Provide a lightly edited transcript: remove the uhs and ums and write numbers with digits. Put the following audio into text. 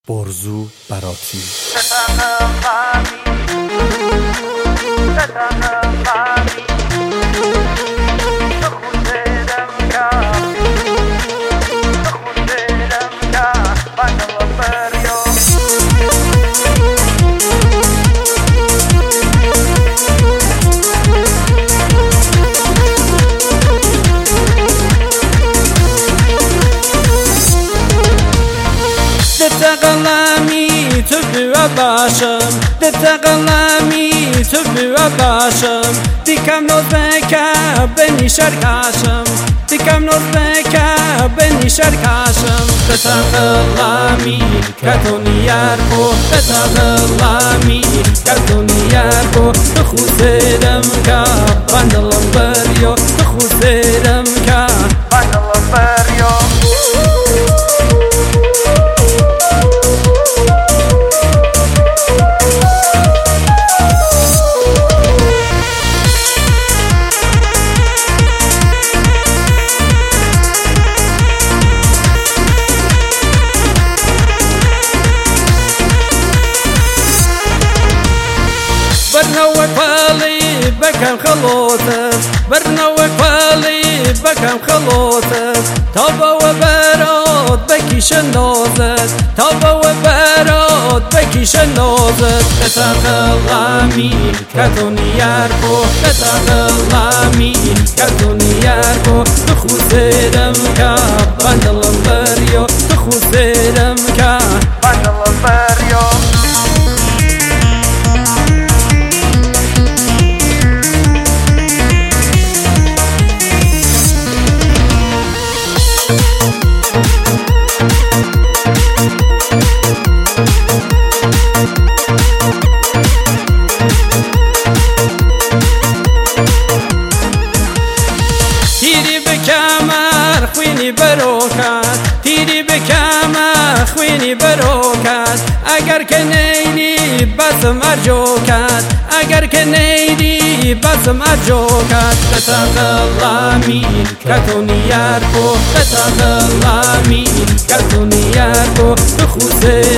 برزو براتی دتقلمی تو بیو باشم دتقلمی تو بیو باشم دیکم نوز بکه بنی شرکاشم دیکم نوز بکه بنی شرکاشم دتقلمی کتونی یار کو دتقلمی کتونی یار کو تو خوزیدم که بندلم بریو تو خوزیدم که بندلم بریو برنوك بالي بكم خلوتك برنوك بالي بكم خلوتك طابا وبراد بكي شنوزك طابا وبراد بكي شنوزك تتغلامي كتوني ياركو تتغلامي كتوني ياركو تخوزيرم كا بندلم بريو تخوزيرم كا بندلم بريو خوینی بروکات تیری بکم خوینی بروکات اگر که نیدی بسم ارجوکات اگر که نیدی بسم ارجوکات تتغلامی کتونی یار کو تتغلامی کتونی یار کو تو خوزه